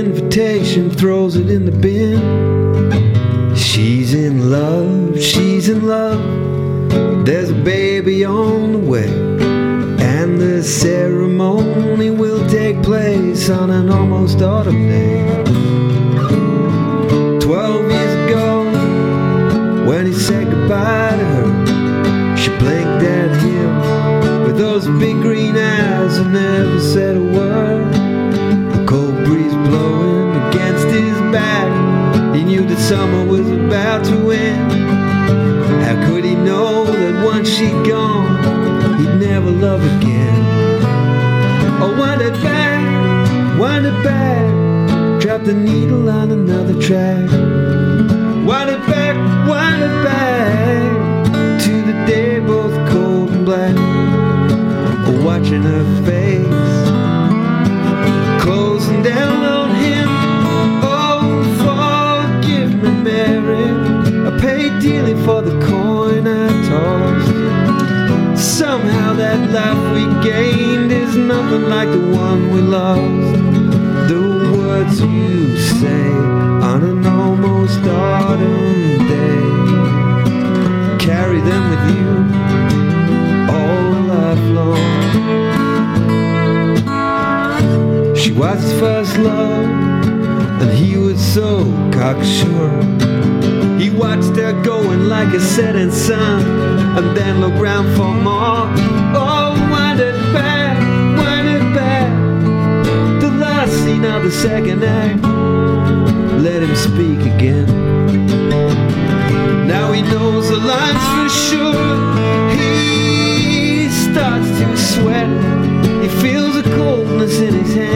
invitation, throws it in the bin. She's in love, she's in love. There's a baby on the way, and the ceremony will take place on an almost autumn day. 12 years ago, when he said goodbye to her, she blinked at him with those big green eyes and never said a word. A cold breeze blowing against his back, he knew that summer was about to end. How could he know that once she'd gone, he'd never love again? Oh, wind it back, drop the needle on another track. Wind it back, to the day both cold and black. Oh, watching her face, closing down on him. Oh, forgive me, Mary, I paid dearly for the coin I tossed. Somehow that life we gained is nothing like the one we lost. The words you say on an almost autumn day, carry them with you all life long. She was his first love, and he was so cocksure. He watched her going like a setting sun, and then looked round for more. Oh, wind it back, the last scene of the second act. Let him speak again. Now he knows the lines for sure. He starts to sweat. He feels a coldness in his hand.